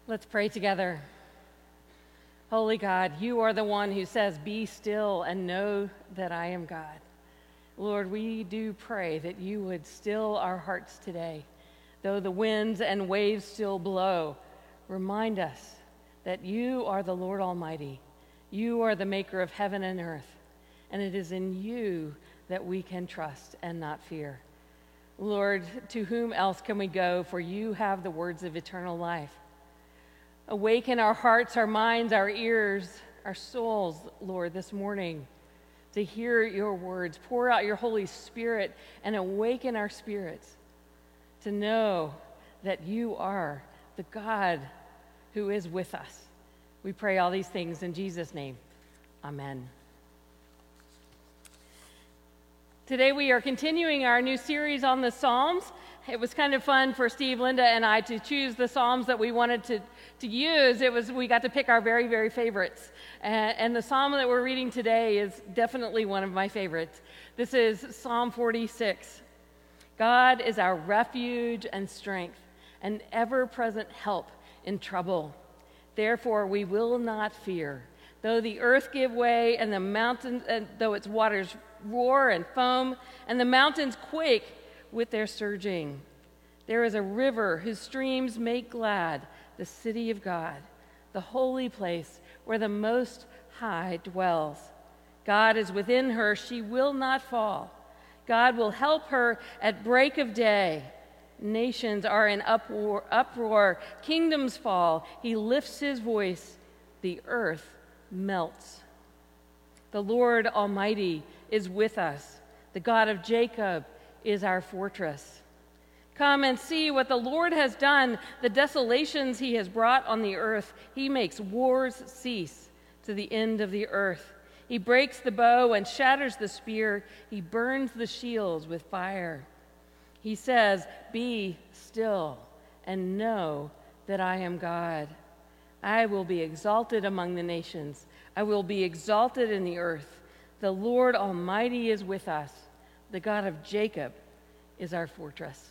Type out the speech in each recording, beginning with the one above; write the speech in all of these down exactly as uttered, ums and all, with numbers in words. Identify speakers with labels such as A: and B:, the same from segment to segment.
A: Let's pray together. Holy God, you are the one who says, "Be still and know that I am God." Lord, we do pray that you would still our hearts today. Though the winds and waves still blow, remind us that you are the Lord Almighty. You are the maker of heaven and earth, and it is in you that we can trust and not fear. Lord, to whom else can we go? For you have the words of eternal life. Awaken our hearts, our minds, our ears, our souls, Lord, this morning to hear your words. Pour out your Holy Spirit and awaken our spirits to know that you are the God who is with us. We pray all these things in Jesus' name. Amen. Today we are continuing our new series on the Psalms. It was kind of fun for Steve, Linda, and I to choose the Psalms that we wanted to, to use. It was we got to pick our very, very favorites. And, and the Psalm that we're reading today is definitely one of my favorites. This is Psalm forty-six. God is our refuge and strength, an ever-present help in trouble. Therefore we will not fear, though the earth give way and the mountains, and though its waters roar and foam, and the mountains quake with their surging. There is a river whose streams make glad the city of God, the holy place where the Most High dwells. God is within her, she will not fall. God will help her at break of day. Nations are in uproar, uproar, kingdoms fall. He lifts his voice, the earth melts. The Lord Almighty is with us. The God of Jacob is our fortress. Come and see what the Lord has done, the desolations he has brought on the earth. He makes wars cease to the end of the earth. He breaks the bow and shatters the spear. He burns the shields with fire. He says, "Be still and know that I am God. I will be exalted among the nations. I will be exalted in the earth. The Lord Almighty is with us. The God of Jacob is our fortress."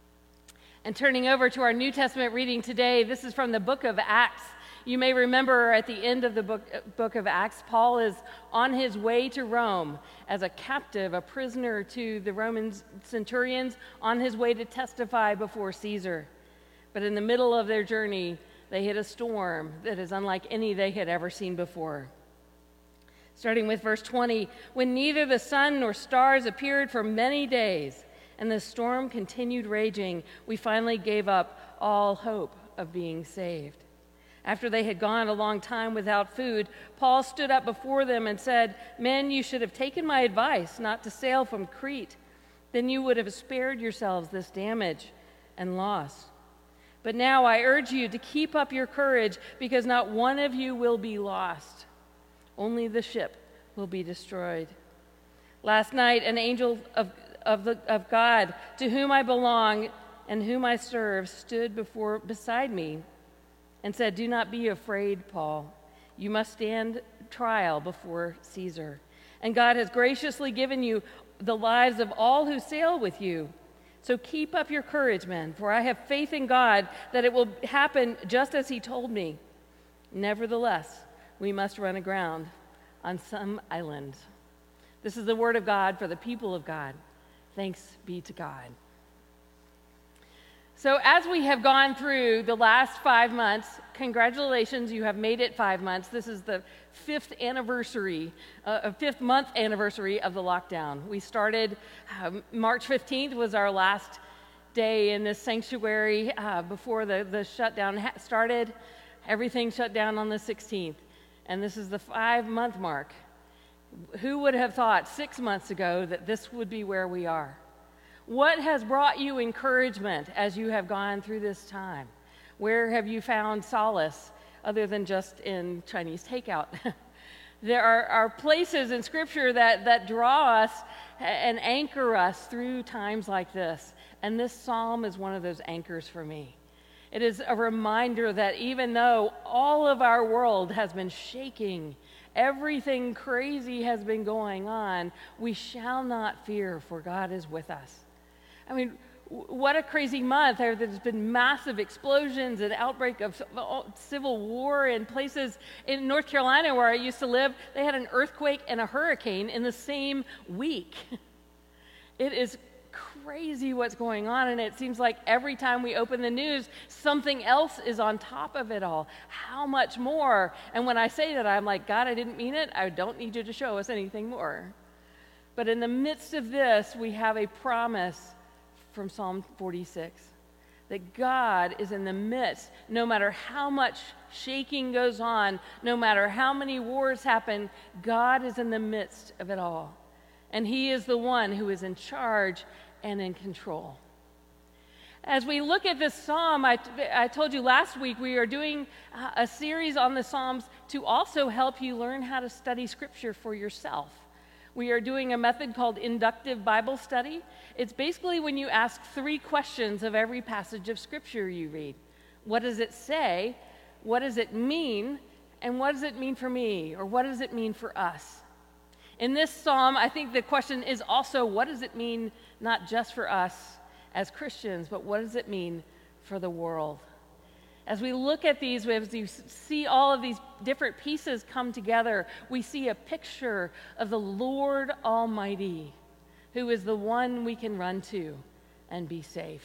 A: And turning over to our New Testament reading today, this is from the book of Acts. You may remember at the end of the book, book of Acts, Paul is on his way to Rome as a captive, a prisoner to the Roman centurions, on his way to testify before Caesar. But in the middle of their journey, they hit a storm that is unlike any they had ever seen before. Starting with verse twenty, when neither the sun nor stars appeared for many days, and the storm continued raging, we finally gave up all hope of being saved. After they had gone a long time without food, Paul stood up before them and said, "Men, you should have taken my advice not to sail from Crete. Then you would have spared yourselves this damage and loss. But now I urge you to keep up your courage, because not one of you will be lost. Only the ship will be destroyed." Last night, an angel of, of, the, of God, to whom I belong and whom I serve, stood before beside me and said, "Do not be afraid, Paul. You must stand trial before Caesar. And God has graciously given you the lives of all who sail with you. So keep up your courage, men, for I have faith in God that it will happen just as he told me. Nevertheless, we must run aground on some island." This is the word of God for the people of God. Thanks be to God. So as we have gone through the last five months, congratulations, you have made it five months. This is the fifth anniversary, uh, fifth month anniversary of the lockdown. We started, uh, March fifteenth was our last day in this sanctuary uh, before the, the shutdown ha- started. Everything shut down on the sixteenth. And this is the five-month mark. Who would have thought six months ago that this would be where we are? What has brought you encouragement as you have gone through this time? Where have you found solace other than just in Chinese takeout? There are, are places in Scripture that, that draw us and anchor us through times like this. And this psalm is one of those anchors for me. It is a reminder that even though all of our world has been shaking, everything crazy has been going on, we shall not fear, for God is with us. I mean, What a crazy month. There's been massive explosions and outbreak of civil war in places in North Carolina where I used to live. They had an earthquake and a hurricane in the same week. It is crazy what's going on, and it seems like every time we open the news, something else is on top of it all. How much more? And when I say that, I'm like, God, I didn't mean it. I don't need you to show us anything more. But in the midst of this, we have a promise from Psalm forty-six, that God is in the midst, no matter how much shaking goes on, no matter how many wars happen, God is in the midst of it all. And he is the one who is in charge and in control. As we look at this psalm, I, I told you last week we are doing a series on the Psalms to also help you learn how to study Scripture for yourself. We are doing a method called inductive Bible study. It's basically when you ask three questions of every passage of Scripture you read. What does it say? What does it mean? And what does it mean for me? Or what does it mean for us? In this psalm, I think the question is also, what does it mean not just for us as Christians, but what does it mean for the world? As we look at these, as you see all of these different pieces come together, we see a picture of the Lord Almighty, who is the one we can run to and be safe.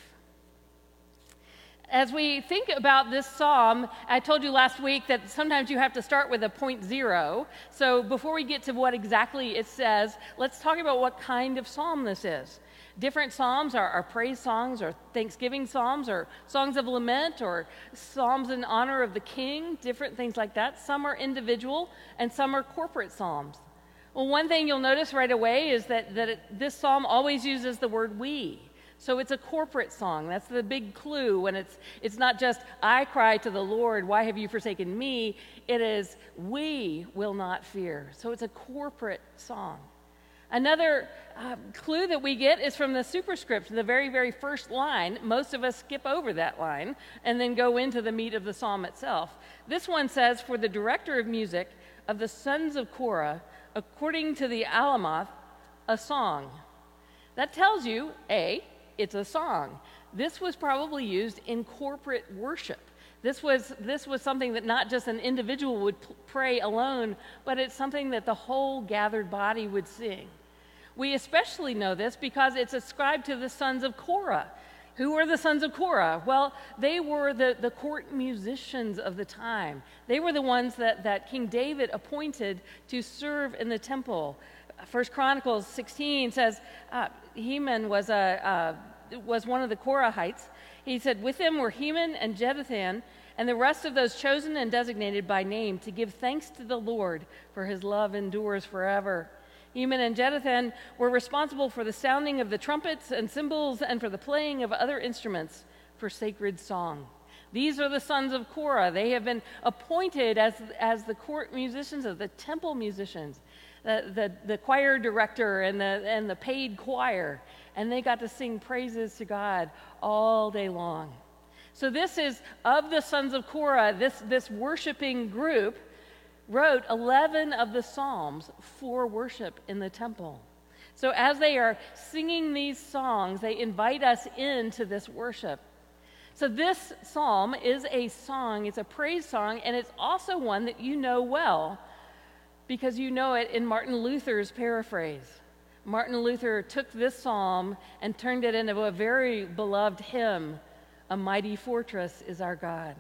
A: As we think about this psalm, I told you last week that sometimes you have to start with a point zero. So before we get to what exactly it says, let's talk about what kind of psalm this is. Different psalms are, are praise songs or thanksgiving psalms or songs of lament or psalms in honor of the king, different things like that. Some are individual and some are corporate psalms. Well, one thing you'll notice right away is that, that it, this psalm always uses the word we. So it's a corporate song. That's the big clue when it's it's not just, I cry to the Lord, why have you forsaken me? It is, we will not fear. So it's a corporate song. Another uh, clue that we get is from the superscript, the very, very first line. Most of us skip over that line and then go into the meat of the psalm itself. This one says, for the director of music of the sons of Korah, according to the Alamoth, a song. That tells you, A, it's a song. This was probably used in corporate worship. This was, this was something that not just an individual would p- pray alone, but it's something that the whole gathered body would sing. We especially know this because it's ascribed to the sons of Korah. Who were the sons of Korah? Well, they were the, the court musicians of the time. They were the ones that, that King David appointed to serve in the temple. First Chronicles sixteen says uh, Heman was, a, uh, was one of the Korahites. He said, with him were Heman and Jeduthun and the rest of those chosen and designated by name to give thanks to the Lord, for his love endures forever. Heman and Jeduthun were responsible for the sounding of the trumpets and cymbals and for the playing of other instruments for sacred song. These are the sons of Korah. They have been appointed as, as the court musicians, as the temple musicians, the, the, the choir director and the, and the paid choir. And they got to sing praises to God all day long. So this is, of the sons of Korah, this, this worshiping group wrote eleven of the Psalms for worship in the temple. So as they are singing these songs, they invite us into this worship. So this psalm is a song, it's a praise song, and it's also one that you know well because you know it in Martin Luther's paraphrase. Martin Luther took this psalm and turned it into a very beloved hymn, A Mighty Fortress is Our God.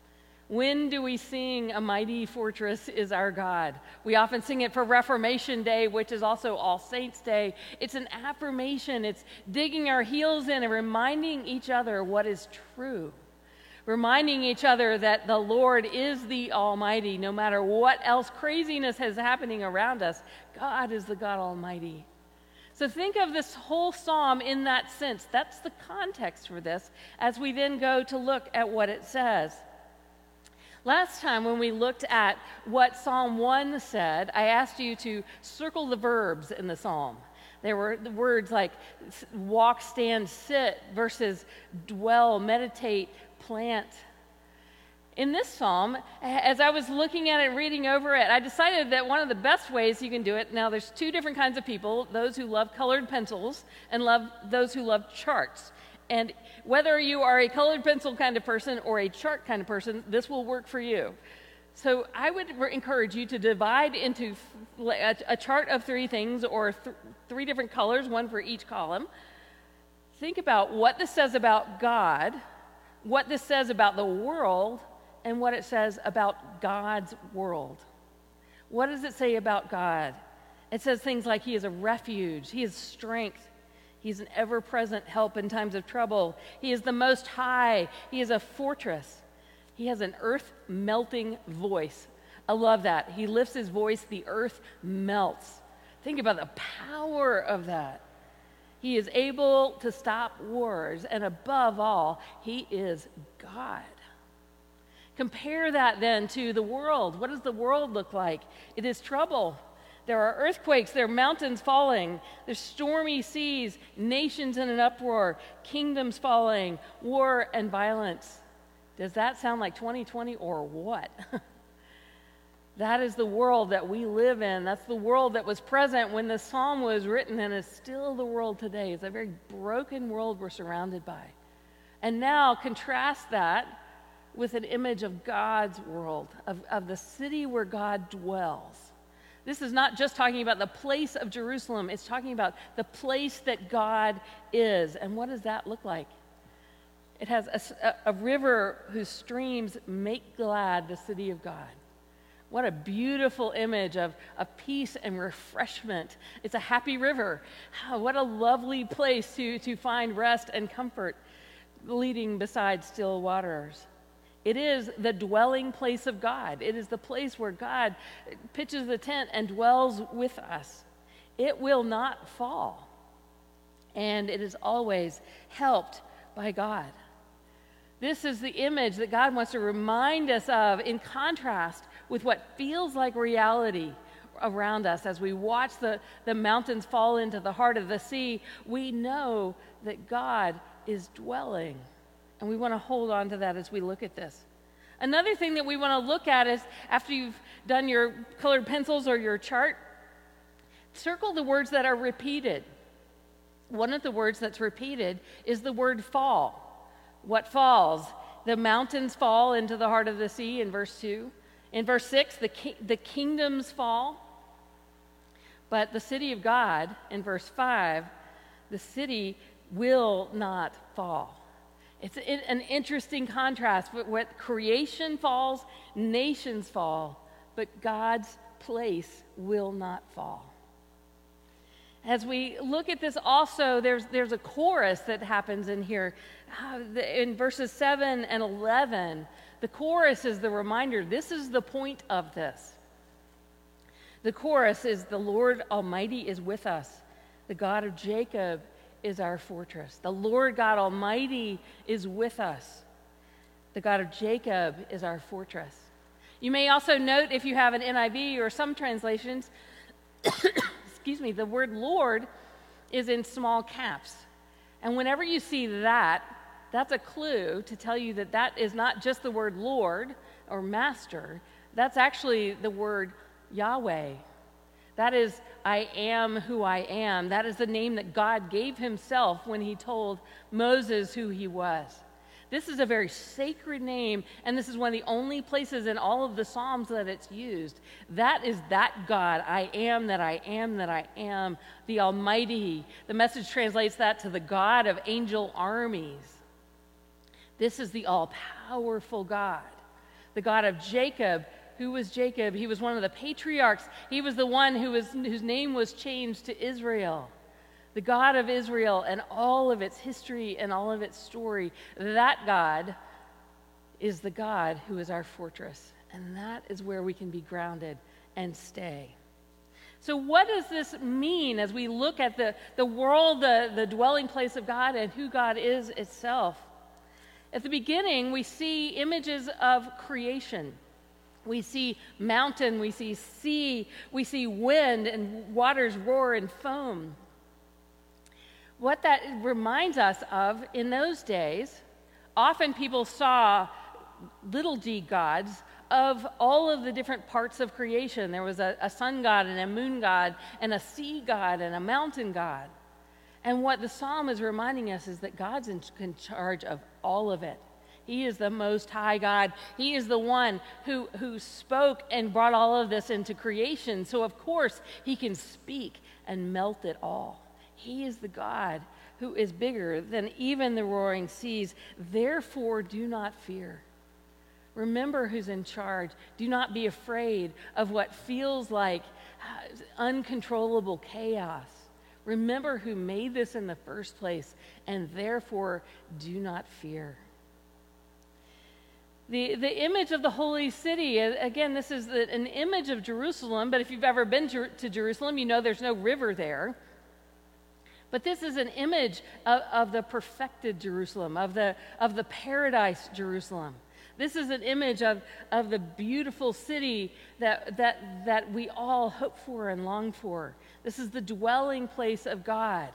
A: When do we sing A Mighty Fortress is Our God? We often sing it for Reformation Day, which is also All Saints Day. It's an affirmation. It's digging our heels in and reminding each other what is true. Reminding each other that the Lord is the Almighty. No matter what else craziness is happening around us, God is the God Almighty. So think of this whole psalm in that sense. That's the context for this as we then go to look at what it says. Last time when we looked at what Psalm one said, I asked you to circle the verbs in the psalm. There were the words like walk, stand, sit versus dwell, meditate, plant. In this psalm, as I was looking at it, reading over it, I decided that one of the best ways you can do it, now there's two different kinds of people, those who love colored pencils and love those who love charts. And whether you are a colored pencil kind of person or a chart kind of person, this will work for you. So I would re- encourage you to divide into a, a chart of three things, or th- three different colors, one for each column. Think about what this says about God, what this says about the world, and what it says about God's world. What does it say about God? It says things like He is a refuge, He is strength, He's an ever-present help in times of trouble. He is the Most High. He is a fortress. He has an earth-melting voice. I love that. He lifts His voice, the earth melts. Think about the power of that. He is able to stop wars, and above all, He is God. Compare that then to the world. What does the world look like? It is trouble. There are earthquakes, there are mountains falling, there's stormy seas, nations in an uproar, kingdoms falling, war and violence. Does that sound like twenty twenty or what? That is the world that we live in. That's the world that was present when the psalm was written, and is still the world today. It's a very broken world we're surrounded by. And now contrast that with an image of God's world, of, of the city where God dwells. This is not just talking about the place of Jerusalem. It's talking about the place that God is. And what does that look like? It has a, a, a river whose streams make glad the city of God. What a beautiful image of, of peace and refreshment. It's a happy river. Oh, what a lovely place to, to find rest and comfort, leading beside still waters. It is the dwelling place of God. It is the place where God pitches the tent and dwells with us. It will not fall. And it is always helped by God. This is the image that God wants to remind us of, in contrast with what feels like reality around us. As we watch the, the mountains fall into the heart of the sea, we know that God is dwelling. And we want to hold on to that as we look at this. Another thing that we want to look at is, after you've done your colored pencils or your chart, circle the words that are repeated. One of the words that's repeated is the word fall. What falls? The mountains fall into the heart of the sea in verse two. In verse six, the, ki- the kingdoms fall. But the city of God, in verse five, the city will not fall. It's an interesting contrast. What creation falls, nations fall, but God's place will not fall. As we look at this also, there's, there's a chorus that happens in here. Uh, the, in verses seven and eleven, the chorus is the reminder. This is the point of this. The chorus is, the Lord Almighty is with us. The God of Jacob is our fortress. The Lord God Almighty is with us. The God of Jacob is our fortress. You may also note, if you have an N I V or some translations, excuse me, the word Lord is in small caps. And whenever you see that, that's a clue to tell you that that is not just the word Lord or Master. That's actually the word Yahweh. That is, I am who I am. That is the name that God gave Himself when He told Moses who He was. This is a very sacred name, and this is one of the only places in all of the Psalms that it's used. That is that God, I am that I am that I am, the Almighty. The Message translates that to the God of angel armies. This is the all-powerful God, the God of Jacob. Who was Jacob? He was one of the patriarchs. He was the one who was, whose name was changed to Israel. The God of Israel and all of its history and all of its story. That God is the God who is our fortress. And that is where we can be grounded and stay. So what does this mean as we look at the, the world, the, the dwelling place of God, and who God is itself? At the beginning, we see images of creation. We see mountain, we see sea, we see wind, and waters roar and foam. What that reminds us of, in those days, often people saw little g gods of all of the different parts of creation. There was a, a sun god and a moon god and a sea god and a mountain god. And what the psalm is reminding us is that God's in, in charge of all of it. He is the Most High God. He is the one who, who spoke and brought all of this into creation. So, of course, he can speak and melt it all. He is the God who is bigger than even the roaring seas. Therefore, do not fear. Remember who's in charge. Do not be afraid of what feels like uncontrollable chaos. Remember who made this in the first place, and therefore do not fear. The, the image of the holy city, again, this is the, an image of Jerusalem, but if you've ever been to, to Jerusalem, you know there's no river there. But this is an image of, of the perfected Jerusalem, of the, of the paradise Jerusalem. This is an image of, of the beautiful city that, that, that we all hope for and long for. This is the dwelling place of God.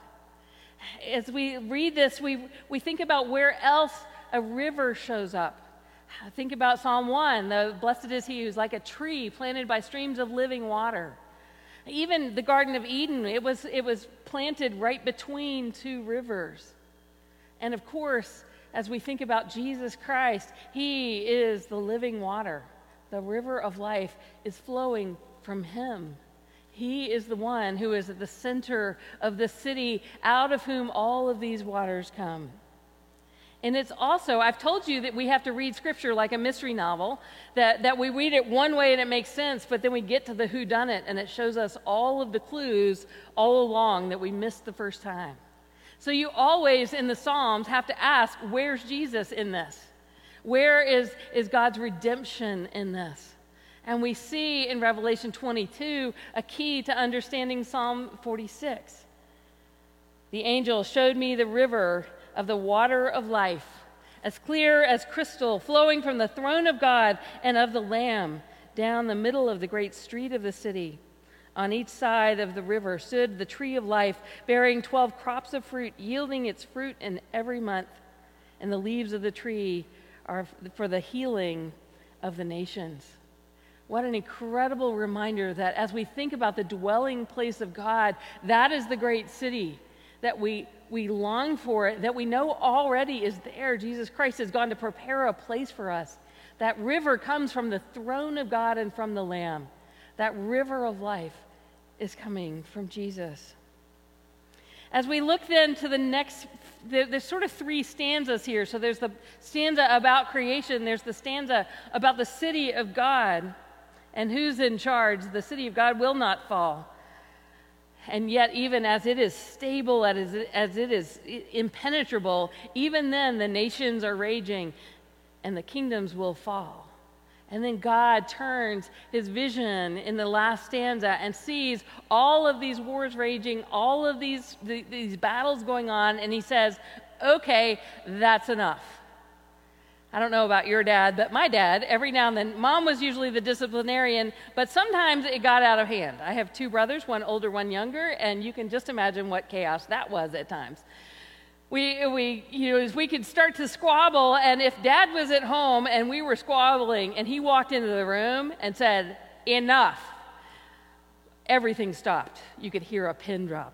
A: As we read this, we, we think about where else a river shows up. Think about Psalm one, the blessed is he who's like a tree planted by streams of living water. Even the Garden of Eden, it was, it was planted right between two rivers. And of course, as we think about Jesus Christ, he is the living water. The river of life is flowing from him. He is the one who is at the center of the city, out of whom all of these waters come. And it's also, I've told you that we have to read Scripture like a mystery novel, that, that we read it one way and it makes sense, but then we get to the whodunit and it shows us all of the clues all along that we missed the first time. So you always, in the Psalms, have to ask, where's Jesus in this? Where is, is God's redemption in this? And we see in Revelation twenty-two a key to understanding Psalm forty-six. The angel showed me the river of the water of life, as clear as crystal, flowing from the throne of God and of the Lamb down the middle of the great street of the city. On each side of the river stood the tree of life, bearing twelve crops of fruit, yielding its fruit in every month. And the leaves of the tree are for the healing of the nations. What an incredible reminder that as we think about the dwelling place of God, that is the great city that we, we long for, it, that we know already is there. Jesus Christ has gone to prepare a place for us. That river comes from the throne of God and from the Lamb. That river of life is coming from Jesus. As we look then to the next, there, there's sort of three stanzas here. So there's the stanza about creation, there's the stanza about the city of God, and who's in charge. The city of God will not fall. And yet, even as it is stable, as it, as it is impenetrable, even then the nations are raging and the kingdoms will fall. And then God turns his vision in the last stanza and sees all of these wars raging, all of these, the, these battles going on, and he says, okay, that's enough. I don't know about your dad, but my dad, every now and then, mom was usually the disciplinarian, but sometimes it got out of hand. I have two brothers, one older, one younger, and you can just imagine what chaos that was at times. We, we, you know, we could start to squabble, and if dad was at home and we were squabbling and he walked into the room and said, enough, everything stopped. You could hear a pin drop.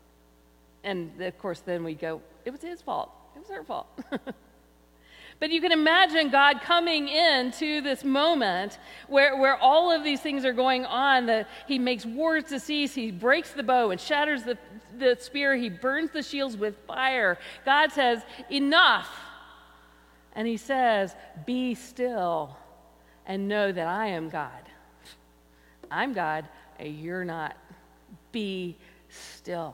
A: And of course, then we'd go, it was his fault. It was her fault. But you can imagine God coming into this moment where, where all of these things are going on. The, he makes wars to cease. He breaks the bow and shatters the, the spear. He burns the shields with fire. God says, enough. And he says, be still and know that I am God. I'm God, and you're not. Be still.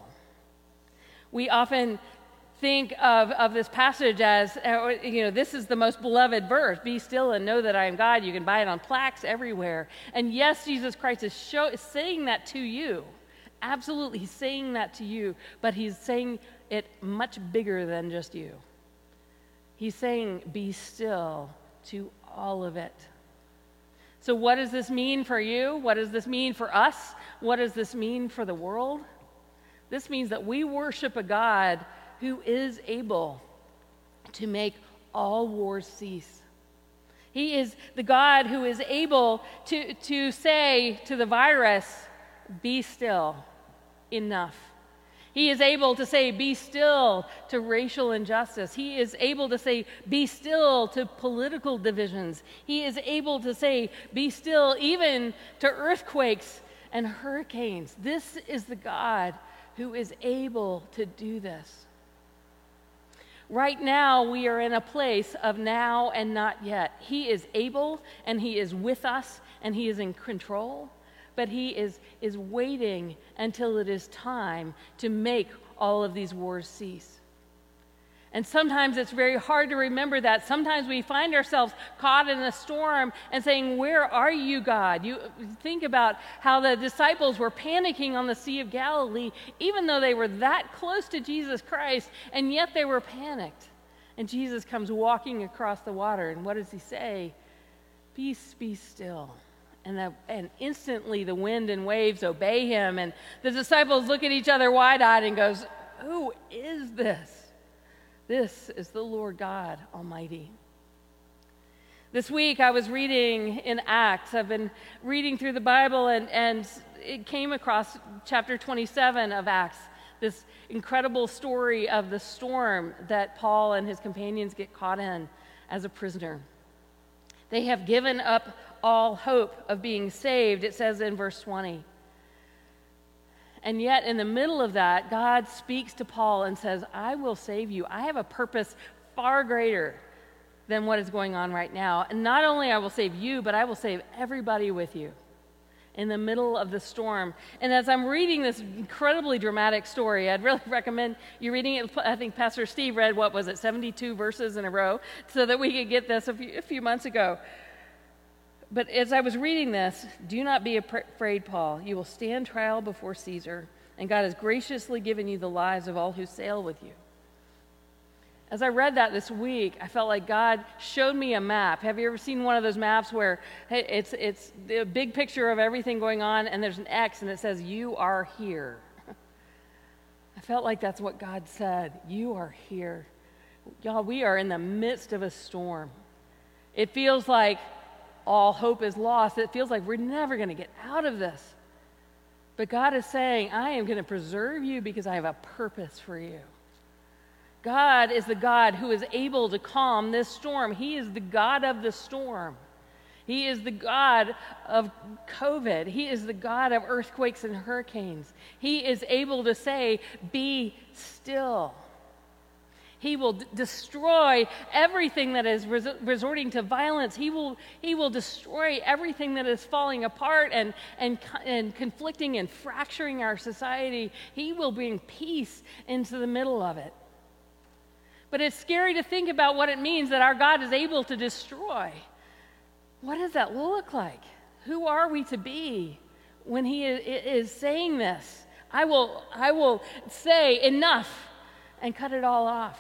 A: We often think of, of this passage as, uh, you know, this is the most beloved verse. Be still and know that I am God. You can buy it on plaques everywhere. And yes, Jesus Christ is, show, is saying that to you. Absolutely, he's saying that to you. But he's saying it much bigger than just you. He's saying, be still to all of it. So what does this mean for you? What does this mean for us? What does this mean for the world? This means that we worship a God who is able to make all wars cease. He is the God who is able to, to say to the virus, be still, enough. He is able to say, be still to racial injustice. He is able to say, be still to political divisions. He is able to say, be still even to earthquakes and hurricanes. This is the God who is able to do this. Right now, we are in a place of now and not yet. He is able, and he is with us, and he is in control, but he is, is waiting until it is time to make all of these wars cease. And sometimes it's very hard to remember that. Sometimes we find ourselves caught in a storm and saying, where are you, God? You think about how the disciples were panicking on the Sea of Galilee, even though they were that close to Jesus Christ, and yet they were panicked. And Jesus comes walking across the water, and what does he say? Peace, be still. And, the, and instantly the wind and waves obey him, and the disciples look at each other wide-eyed and goes, who is this? This is the Lord God Almighty. This week I was reading in Acts. I've been reading through the Bible, and, and it came across chapter twenty-seven of Acts, this incredible story of the storm that Paul and his companions get caught in as a prisoner. They have given up all hope of being saved, it says in verse twenty. And yet, in the middle of that, God speaks to Paul and says, I will save you. I have a purpose far greater than what is going on right now. And not only I will save you, but I will save everybody with you in the middle of the storm. And as I'm reading this incredibly dramatic story, I'd really recommend you reading it. I think Pastor Steve read, what was it, seventy-two verses in a row, so that we could get this a few, a few months ago. But as I was reading this, do not be afraid, Paul. You will stand trial before Caesar, and God has graciously given you the lives of all who sail with you. As I read that this week, I felt like God showed me a map. Have you ever seen one of those maps where it's it's a big picture of everything going on, and there's an X, and it says, you are here? I felt like that's what God said. You are here. Y'all, we are in the midst of a storm. It feels like all hope is lost. It feels like we're never going to get out of this. But God is saying, I am going to preserve you because I have a purpose for you. God is the God who is able to calm this storm. He is the God of the storm. He is the God of COVID. He is the God of earthquakes and hurricanes. He is able to say, be still. He will d- destroy everything that is res- resorting to violence. He will, he will destroy everything that is falling apart and, and, and conflicting and fracturing our society. He will bring peace into the middle of it. But it's scary to think about what it means that our God is able to destroy. What does that look like? Who are we to be when he is, is saying this? I will, I will say enough and cut it all off.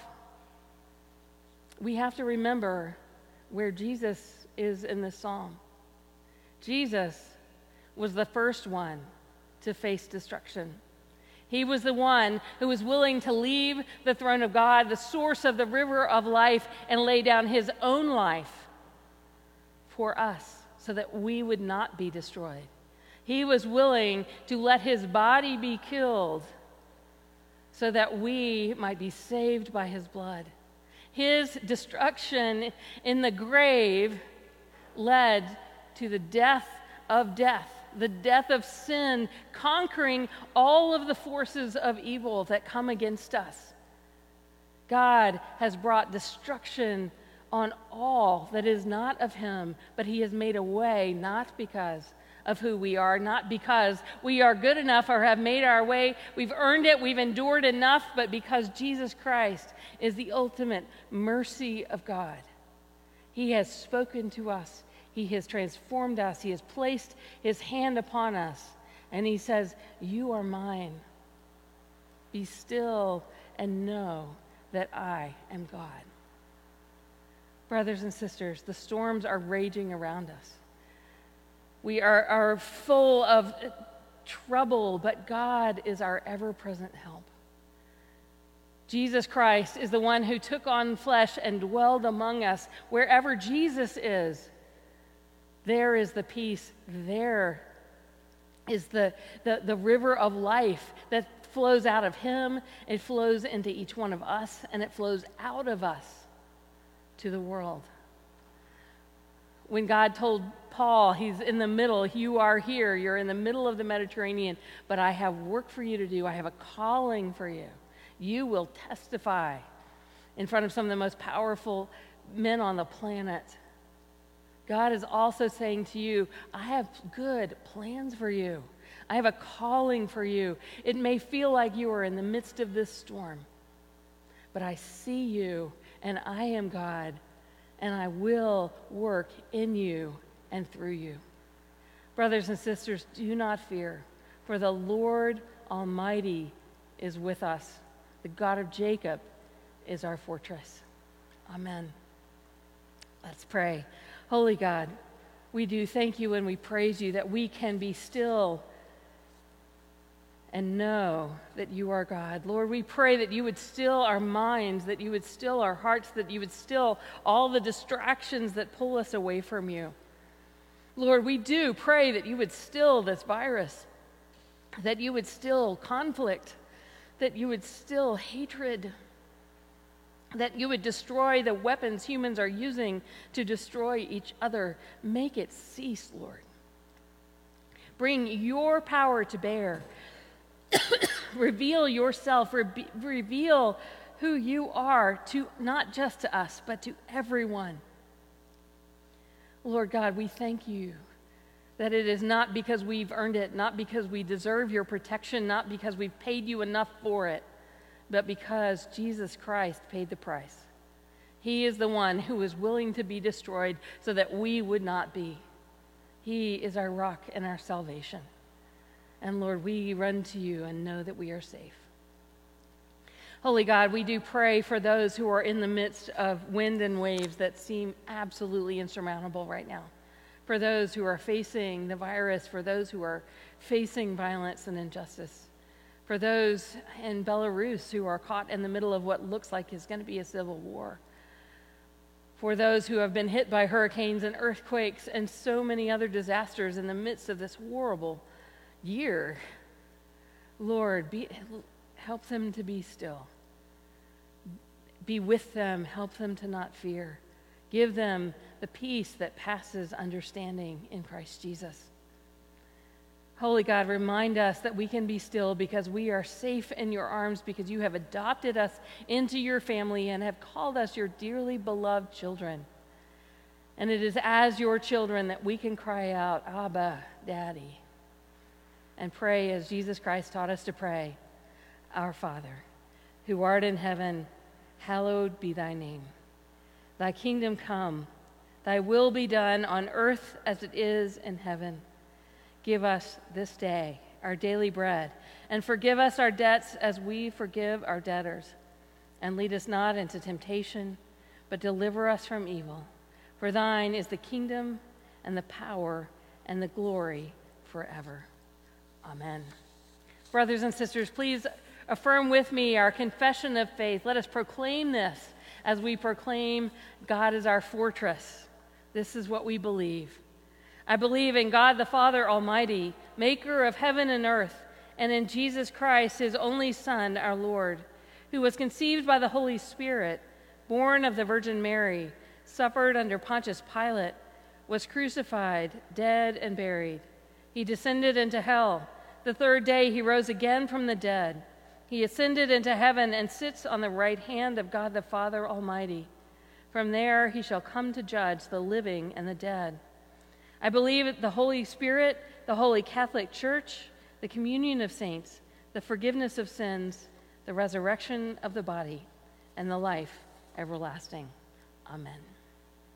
A: We have to remember where Jesus is in this psalm. Jesus was the first one to face destruction. He was the one who was willing to leave the throne of God, the source of the river of life, and lay down his own life for us so that we would not be destroyed. He was willing to let his body be killed so that we might be saved by his blood. His destruction in the grave led to the death of death, the death of sin, conquering all of the forces of evil that come against us. God has brought destruction on all that is not of him, but he has made a way, not because of who we are, not because we are good enough or have made our way, we've earned it, we've endured enough, but because Jesus Christ is the ultimate mercy of God. He has spoken to us. He has transformed us. He has placed his hand upon us. And he says, you are mine. Be still and know that I am God. Brothers and sisters, the storms are raging around us. We are, are full of trouble, but God is our ever-present help. Jesus Christ is the one who took on flesh and dwelled among us. Wherever Jesus is, there is the peace. There is the, the, the river of life that flows out of him, it flows into each one of us, and it flows out of us to the world. When God told Paul, he's in the middle, you are here, you're in the middle of the Mediterranean, but I have work for you to do. I have a calling for you. You will testify in front of some of the most powerful men on the planet. God is also saying to you, I have good plans for you. I have a calling for you. It may feel like you are in the midst of this storm, but I see you, and I am God, and I will work in you and through you. Brothers and sisters, do not fear, for the Lord Almighty is with us. The God of Jacob is our fortress. Amen. Let's pray. Holy God, we do thank you and we praise you that we can be still and know that you are God. Lord, we pray that you would still our minds, that you would still our hearts, that you would still all the distractions that pull us away from you. Lord, we do pray that you would still this virus, that you would still conflict, that you would still hatred, that you would destroy the weapons humans are using to destroy each other. Make it cease, Lord. Bring your power to bear. Reveal yourself, re- reveal who you are to not just to us, but to everyone. Lord God, we thank you that it is not because we've earned it, not because we deserve your protection, not because we've paid you enough for it, but because Jesus Christ paid the price. He is the one who is willing to be destroyed so that we would not be. He is our rock and our salvation. And Lord, we run to you and know that we are safe. Holy God, we do pray for those who are in the midst of wind and waves that seem absolutely insurmountable right now. For those who are facing the virus, for those who are facing violence and injustice, for those in Belarus who are caught in the middle of what looks like is going to be a civil war, for those who have been hit by hurricanes and earthquakes and so many other disasters in the midst of this horrible year. Lord, be, help them to be still. Be with them. Help them to not fear. Give them the peace that passes understanding in Christ Jesus. Holy God, remind us that we can be still because we are safe in your arms, because you have adopted us into your family and have called us your dearly beloved children. And it is as your children that we can cry out, Abba, Daddy, and pray as Jesus Christ taught us to pray, Our Father, who art in heaven, hallowed be thy name. Thy kingdom come, thy will be done on earth as it is in heaven. Give us this day our daily bread, and forgive us our debts as we forgive our debtors. And lead us not into temptation, but deliver us from evil. For thine is the kingdom and the power and the glory forever. Amen. Brothers and sisters, please affirm with me our confession of faith. Let us proclaim this as we proclaim God is our fortress. This is what we believe. I believe in God the Father Almighty, maker of heaven and earth, and in Jesus Christ, his only Son, our Lord, who was conceived by the Holy Spirit, born of the Virgin Mary, suffered under Pontius Pilate, was crucified, dead, and buried. He descended into hell. The third day he rose again from the dead. He ascended into heaven and sits on the right hand of God the Father Almighty. From there he shall come to judge the living and the dead. I believe in the Holy Spirit, the Holy Catholic Church, the communion of saints, the forgiveness of sins, the resurrection of the body, and the life everlasting. Amen.